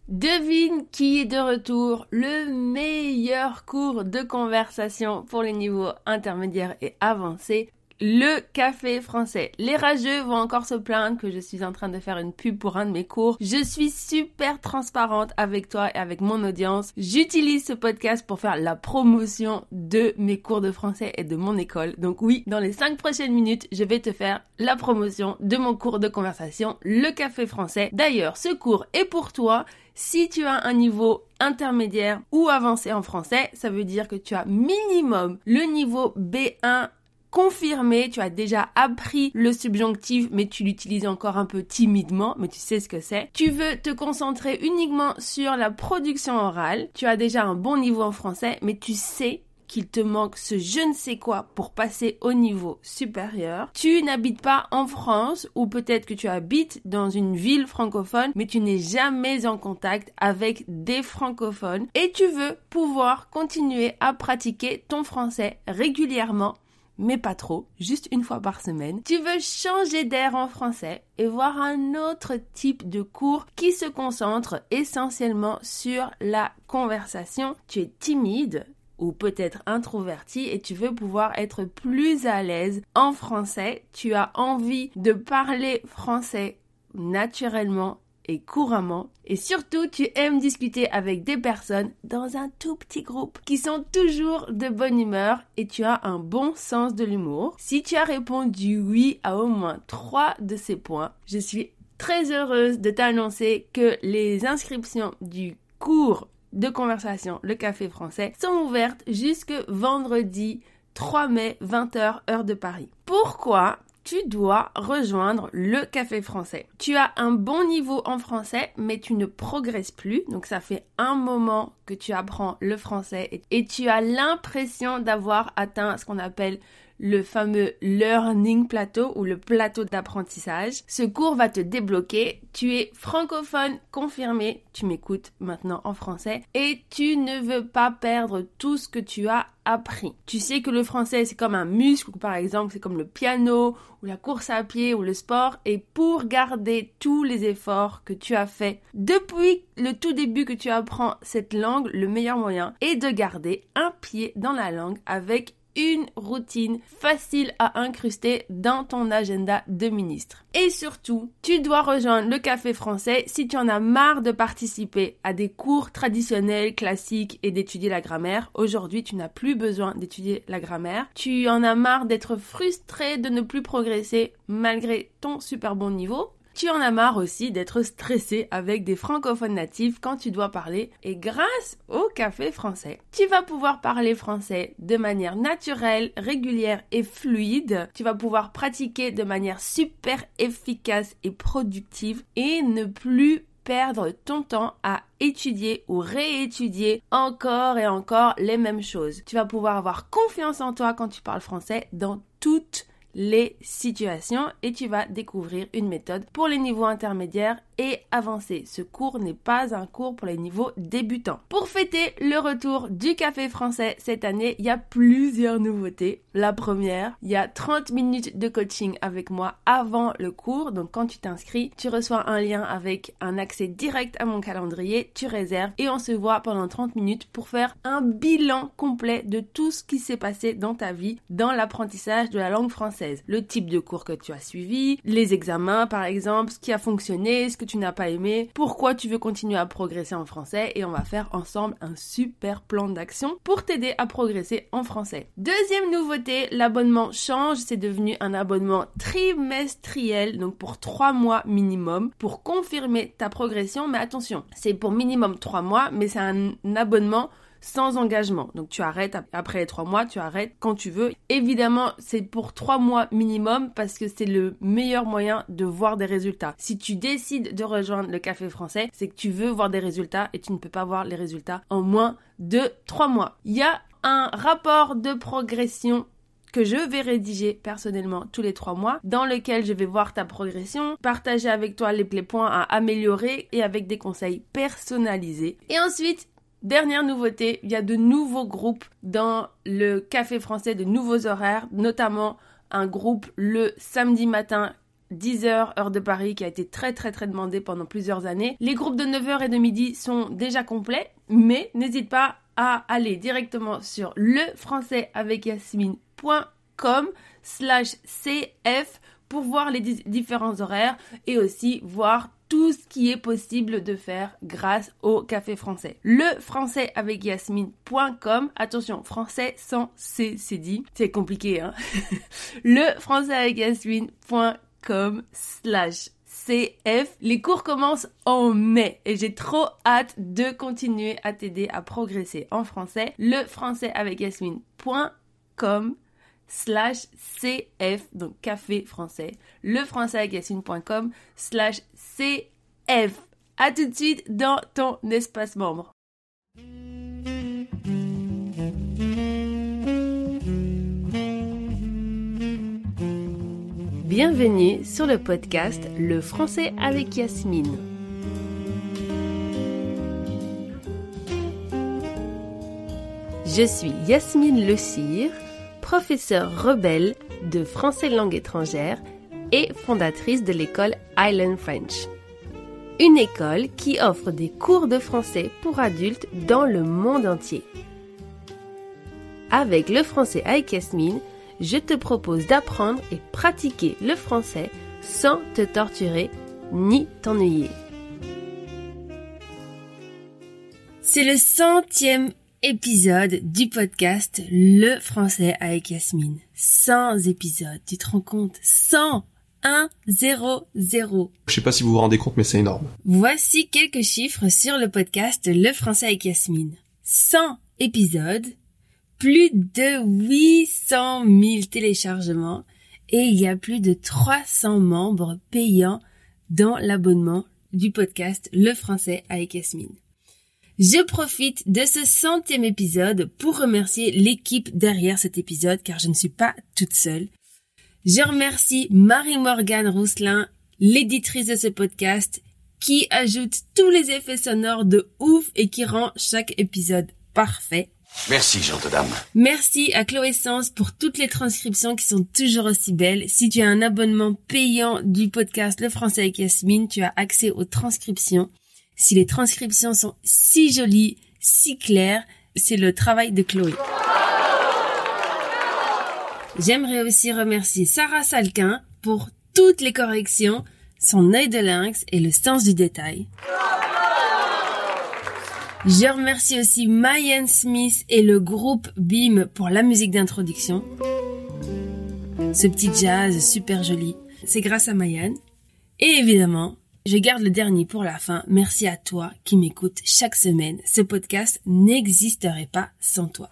Devine qui est de retour, le meilleur cours de conversation pour les niveaux intermédiaires et avancés, le café français. Les rageux vont encore se plaindre que je suis en train de faire une pub pour un de mes cours. Je suis super transparente avec toi et avec mon audience. J'utilise ce podcast pour faire la promotion de mes cours de français et de mon école. Donc oui, dans les 5 prochaines minutes, je vais te faire la promotion de mon cours de conversation, le café français. D'ailleurs, ce cours est pour toi. Si tu as un niveau intermédiaire ou avancé en français, ça veut dire que tu as minimum le niveau B1 confirmé, tu as déjà appris le subjonctif, mais tu l'utilises encore un peu timidement, mais tu sais ce que c'est. Tu veux te concentrer uniquement sur la production orale, tu as déjà un bon niveau en français, mais tu sais qu'il te manque ce je ne sais quoi pour passer au niveau supérieur. Tu n'habites pas en France ou peut-être que tu habites dans une ville francophone mais tu n'es jamais en contact avec des francophones et tu veux pouvoir continuer à pratiquer ton français régulièrement mais pas trop, juste une fois par semaine. Tu veux changer d'air en français et voir un autre type de cours qui se concentre essentiellement sur la conversation. Tu es timide ou peut-être introverti et tu veux pouvoir être plus à l'aise en français. Tu as envie de parler français naturellement et couramment. Et surtout, tu aimes discuter avec des personnes dans un tout petit groupe qui sont toujours de bonne humeur et tu as un bon sens de l'humour. Si tu as répondu oui à au moins 3 de ces points, je suis très heureuse de t'annoncer que les inscriptions du cours de conversation, le café français, sont ouvertes jusque vendredi 3 mai, 20h, heure de Paris. Pourquoi tu dois rejoindre le café français? Tu as un bon niveau en français, mais tu ne progresses plus. Donc ça fait un moment que tu apprends le français et tu as l'impression d'avoir atteint ce qu'on appelle le fameux learning plateau ou le plateau d'apprentissage. Ce cours va te débloquer. Tu es francophone confirmé, tu m'écoutes maintenant en français et tu ne veux pas perdre tout ce que tu as appris. Tu sais que le français c'est comme un muscle, ou par exemple c'est comme le piano ou la course à pied ou le sport, et pour garder tous les efforts que tu as fait depuis le tout début que tu apprends cette langue, le meilleur moyen est de garder un pied dans la langue avec une routine facile à incruster dans ton agenda de ministre. Et surtout, tu dois rejoindre le café français si tu en as marre de participer à des cours traditionnels, classiques et d'étudier la grammaire. Aujourd'hui, tu n'as plus besoin d'étudier la grammaire. Tu en as marre d'être frustré de ne plus progresser malgré ton super bon niveau. Tu en as marre aussi d'être stressé avec des francophones natifs quand tu dois parler, et grâce au café français, tu vas pouvoir parler français de manière naturelle, régulière et fluide. Tu vas pouvoir pratiquer de manière super efficace et productive et ne plus perdre ton temps à étudier ou réétudier encore et encore les mêmes choses. Tu vas pouvoir avoir confiance en toi quand tu parles français dans toutes les situations et tu vas découvrir une méthode pour les niveaux intermédiaires et avancés. Ce cours n'est pas un cours pour les niveaux débutants. Pour fêter le retour du café français cette année, il y a plusieurs nouveautés. La première, il y a 30 minutes de coaching avec moi avant le cours. Donc quand tu t'inscris, tu reçois un lien avec un accès direct à mon calendrier, tu réserves et on se voit pendant 30 minutes pour faire un bilan complet de tout ce qui s'est passé dans ta vie dans l'apprentissage de la langue française. Le type de cours que tu as suivi, les examens par exemple, ce qui a fonctionné, ce que tu n'as pas aimé, pourquoi tu veux continuer à progresser en français, et on va faire ensemble un super plan d'action pour t'aider à progresser en français. Deuxième nouveauté, l'abonnement change, c'est devenu un abonnement trimestriel, donc pour 3 mois minimum, pour confirmer ta progression, mais attention, c'est pour minimum 3 mois, mais c'est un abonnement sans engagement. Donc tu arrêtes après les 3 mois, tu arrêtes quand tu veux. Évidemment, c'est pour 3 mois minimum parce que c'est le meilleur moyen de voir des résultats. Si tu décides de rejoindre le café français, c'est que tu veux voir des résultats et tu ne peux pas voir les résultats en moins de 3 mois. Il y a un rapport de progression que je vais rédiger personnellement tous les 3 mois, dans lequel je vais voir ta progression, partager avec toi les points à améliorer et avec des conseils personnalisés. Et ensuite, dernière nouveauté, il y a de nouveaux groupes dans le café français, de nouveaux horaires, notamment un groupe le samedi matin 10h, heure de Paris, qui a été très demandé pendant plusieurs années. Les groupes de 9h et de midi sont déjà complets, mais n'hésite pas à aller directement sur lefrançaisavecYasmine.com/cf pour voir les différents horaires et aussi voir tout ce qui est possible de faire grâce au café français. LefrançaisavecYasmine.com, attention, français sans C, c'est dit, c'est compliqué, hein. LefrançaisavecYasmine.com/cf. Les cours commencent en mai et j'ai trop hâte de continuer à t'aider à progresser en français. lefrançaisavecYasmine.com/cf, donc café français, lefrançaisavecYasmine.com/cf. À tout de suite dans ton espace membre. Bienvenue sur le podcast Le français avec Yasmine. Je suis Yasmine Le Cire, professeure rebelle de français langue étrangère et fondatrice de l'école Island French. Une école qui offre des cours de français pour adultes dans le monde entier. Avec le français avec Yasmine, je te propose d'apprendre et pratiquer le français sans te torturer ni t'ennuyer. C'est le 100e épisode du podcast Le français avec Yasmine. 100 épisodes, tu te rends compte? 100! 1, 0, 0. Je sais pas si vous vous rendez compte, mais c'est énorme. Voici quelques chiffres sur le podcast Le français avec Yasmine. 100 épisodes, plus de 800 000 téléchargements et il y a plus de 300 membres payants dans l'abonnement du podcast Le français avec Yasmine. Je profite de ce 100e épisode pour remercier l'équipe derrière cet épisode car je ne suis pas toute seule. Je remercie Marie-Morgane Rousselin, l'éditrice de ce podcast, qui ajoute tous les effets sonores de ouf et qui rend chaque épisode parfait. Merci, gente dame. Merci à Chloé Sens pour toutes les transcriptions qui sont toujours aussi belles. Si tu as un abonnement payant du podcast Le français avec Yasmine, tu as accès aux transcriptions. Si les transcriptions sont si jolies, si claires, c'est le travail de Chloé. J'aimerais aussi remercier Sarah Salquin pour toutes les corrections, son œil de lynx et le sens du détail. Je remercie aussi Mayan Smith et le groupe BIM pour la musique d'introduction. Ce petit jazz super joli, c'est grâce à Mayan. Et évidemment, je garde le dernier pour la fin. Merci à toi qui m'écoutes chaque semaine. Ce podcast n'existerait pas sans toi.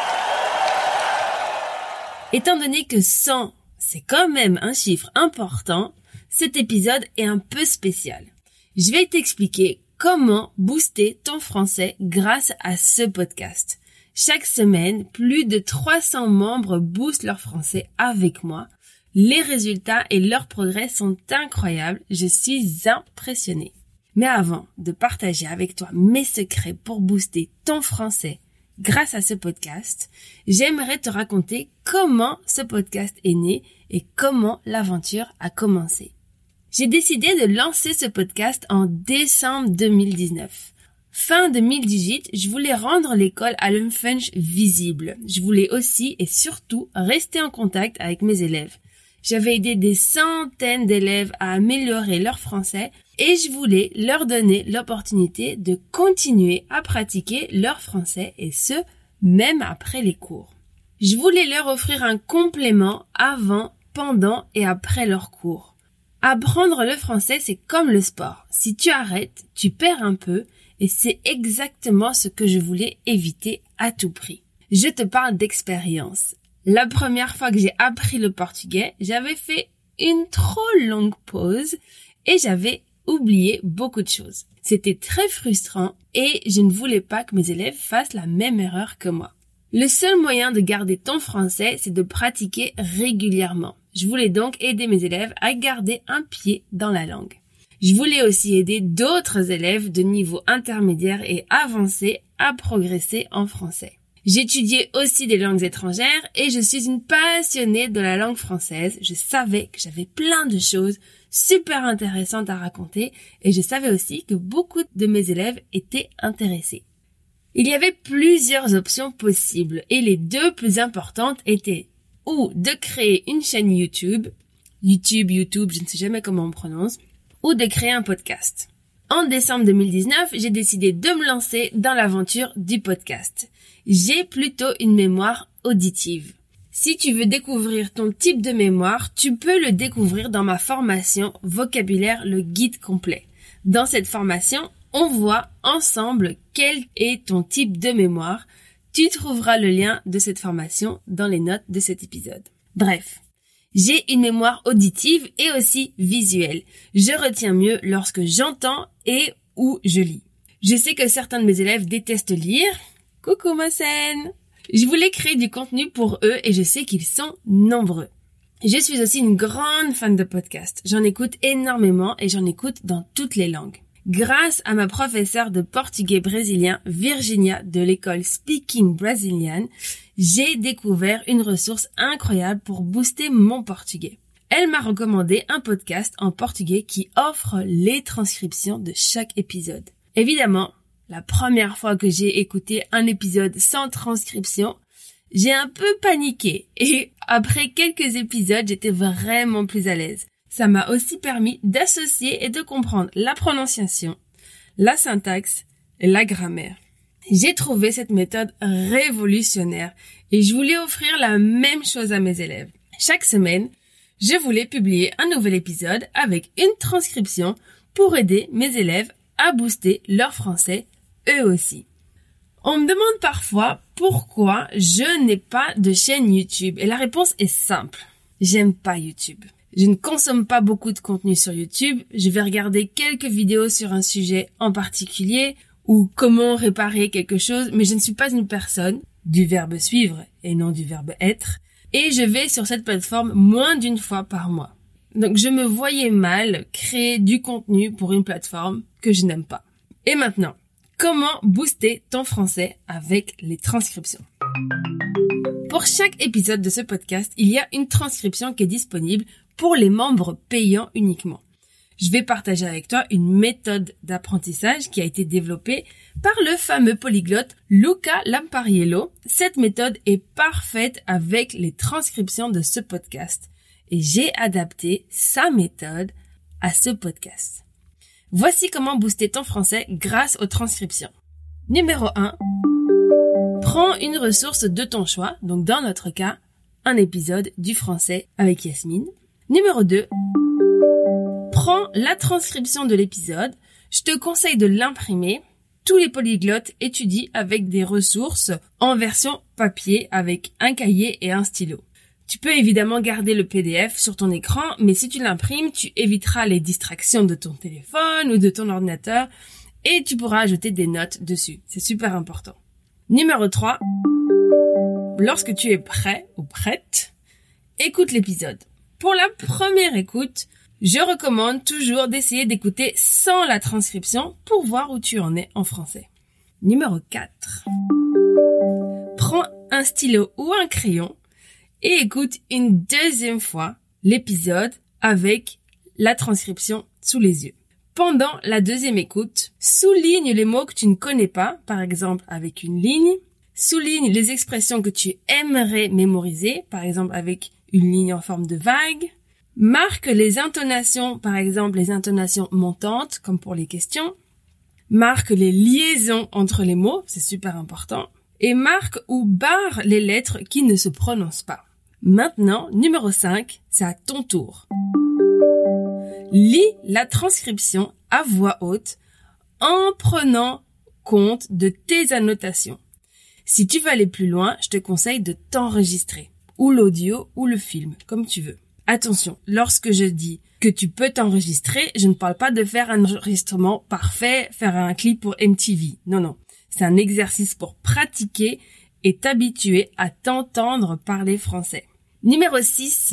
Étant donné que 100, c'est quand même un chiffre important, cet épisode est un peu spécial. Je vais t'expliquer comment booster ton français grâce à ce podcast. Chaque semaine, plus de 300 membres boostent leur français avec moi. Les résultats et leurs progrès sont incroyables. Je suis impressionnée. Mais avant de partager avec toi mes secrets pour booster ton français grâce à ce podcast, j'aimerais te raconter comment ce podcast est né et comment l'aventure a commencé. J'ai décidé de lancer ce podcast en décembre 2019. Fin 2018, je voulais rendre l'école Island French visible. Je voulais aussi et surtout rester en contact avec mes élèves. J'avais aidé des centaines d'élèves à améliorer leur français et je voulais leur donner l'opportunité de continuer à pratiquer leur français et ce, même après les cours. Je voulais leur offrir un complément avant, pendant et après leurs cours. Apprendre le français, c'est comme le sport. Si tu arrêtes, tu perds un peu et c'est exactement ce que je voulais éviter à tout prix. Je te parle d'expérience. La première fois que j'ai appris le portugais, j'avais fait une trop longue pause et j'avais oublié beaucoup de choses. C'était très frustrant et je ne voulais pas que mes élèves fassent la même erreur que moi. Le seul moyen de garder ton français, c'est de pratiquer régulièrement. Je voulais donc aider mes élèves à garder un pied dans la langue. Je voulais aussi aider d'autres élèves de niveau intermédiaire et avancé à progresser en français. J'étudiais aussi des langues étrangères et je suis une passionnée de la langue française. Je savais que j'avais plein de choses super intéressantes à raconter et je savais aussi que beaucoup de mes élèves étaient intéressés. Il y avait plusieurs options possibles et les deux plus importantes étaient ou de créer une chaîne YouTube, je ne sais jamais comment on prononce, ou de créer un podcast. En décembre 2019, j'ai décidé de me lancer dans l'aventure du podcast. J'ai plutôt une mémoire auditive. Si tu veux découvrir ton type de mémoire, tu peux le découvrir dans ma formation Vocabulaire, le guide complet. Dans cette formation, on voit ensemble quel est ton type de mémoire. Tu trouveras le lien de cette formation dans les notes de cet épisode. Bref, j'ai une mémoire auditive et aussi visuelle. Je retiens mieux lorsque j'entends et ou je lis. Je sais que certains de mes élèves détestent lire. Coucou ma scène! Je voulais créer du contenu pour eux et je sais qu'ils sont nombreux. Je suis aussi une grande fan de podcasts. J'en écoute énormément et j'en écoute dans toutes les langues. Grâce à ma professeure de portugais brésilien, Virginia, de l'école Speaking Brazilian, j'ai découvert une ressource incroyable pour booster mon portugais. Elle m'a recommandé un podcast en portugais qui offre les transcriptions de chaque épisode. Évidemment, la première fois que j'ai écouté un épisode sans transcription, j'ai un peu paniqué et après quelques épisodes, j'étais vraiment plus à l'aise. Ça m'a aussi permis d'associer et de comprendre la prononciation, la syntaxe et la grammaire. J'ai trouvé cette méthode révolutionnaire et je voulais offrir la même chose à mes élèves. Chaque semaine, je voulais publier un nouvel épisode avec une transcription pour aider mes élèves à booster leur français eux aussi. On me demande parfois pourquoi je n'ai pas de chaîne YouTube et la réponse est simple. J'aime pas YouTube. Je ne consomme pas beaucoup de contenu sur YouTube. Je vais regarder quelques vidéos sur un sujet en particulier ou comment réparer quelque chose, mais je ne suis pas une personne du verbe suivre et non du verbe être. Et je vais sur cette plateforme moins d'une fois par mois. Donc je me voyais mal créer du contenu pour une plateforme que je n'aime pas. Et maintenant, comment booster ton français avec les transcriptions? Pour chaque épisode de ce podcast, il y a une transcription qui est disponible pour les membres payants uniquement. Je vais partager avec toi une méthode d'apprentissage qui a été développée par le fameux polyglotte Luca Lampariello. Cette méthode est parfaite avec les transcriptions de ce podcast et j'ai adapté sa méthode à ce podcast. Voici comment booster ton français grâce aux transcriptions. Numéro 1. Prends une ressource de ton choix, donc dans notre cas, un épisode du français avec Yasmine. Numéro 2. Prends la transcription de l'épisode. Je te conseille de l'imprimer. Tous les polyglottes étudient avec des ressources en version papier avec un cahier et un stylo. Tu peux évidemment garder le PDF sur ton écran, mais si tu l'imprimes, tu éviteras les distractions de ton téléphone ou de ton ordinateur et tu pourras ajouter des notes dessus. C'est super important. Numéro 3. Lorsque tu es prêt ou prête, écoute l'épisode. Pour la première écoute, je recommande toujours d'essayer d'écouter sans la transcription pour voir où tu en es en français. Numéro 4. Prends un stylo ou un crayon et écoute une deuxième fois l'épisode avec la transcription sous les yeux. Pendant la deuxième écoute, souligne les mots que tu ne connais pas, par exemple avec une ligne. Souligne les expressions que tu aimerais mémoriser, par exemple avec une ligne en forme de vague. Marque les intonations, par exemple les intonations montantes, comme pour les questions. Marque les liaisons entre les mots, c'est super important. Et marque ou barre les lettres qui ne se prononcent pas. Maintenant, numéro 5, c'est à ton tour. Lis la transcription à voix haute en prenant compte de tes annotations. Si tu veux aller plus loin, je te conseille de t'enregistrer, ou l'audio ou le film, comme tu veux. Attention, lorsque je dis que tu peux t'enregistrer, je ne parle pas de faire un enregistrement parfait, faire un clip pour MTV. Non. C'est un exercice pour pratiquer et t'habituer à t'entendre parler français. Numéro 6.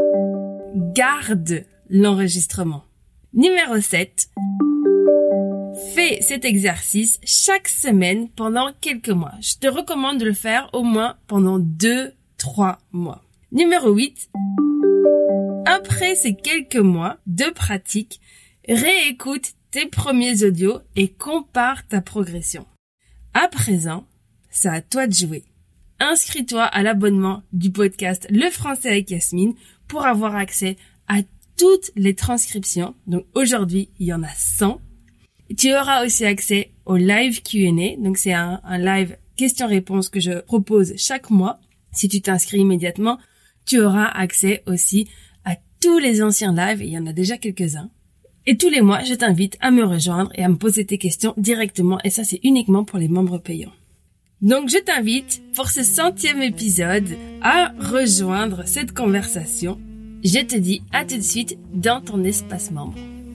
Garde l'enregistrement. Numéro 7. Fais cet exercice chaque semaine pendant quelques mois. Je te recommande de le faire au moins pendant 2-3 mois. Numéro 8. Après ces quelques mois de pratique, réécoute tes premiers audios et compare ta progression. À présent, c'est à toi de jouer. Inscris-toi à l'abonnement du podcast Le Français avec Yasmine pour avoir accès à toutes les transcriptions. Donc aujourd'hui, il y en a 100. Tu auras aussi accès au live Q&A. Donc c'est un live questions-réponses que je propose chaque mois. Si tu t'inscris immédiatement, tu auras accès aussi à tous les anciens lives. Il y en a déjà quelques-uns. Et tous les mois, je t'invite à me rejoindre et à me poser tes questions directement. Et ça, c'est uniquement pour les membres payants. Donc, je t'invite pour ce 100e épisode à rejoindre cette conversation. Je te dis à tout de suite dans ton espace membre.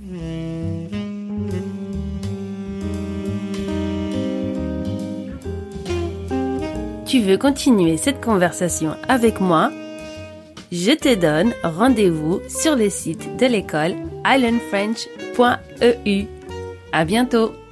Tu veux continuer cette conversation avec moi? Je te donne rendez-vous sur le site de l'école ilearnfrench.eu. À bientôt!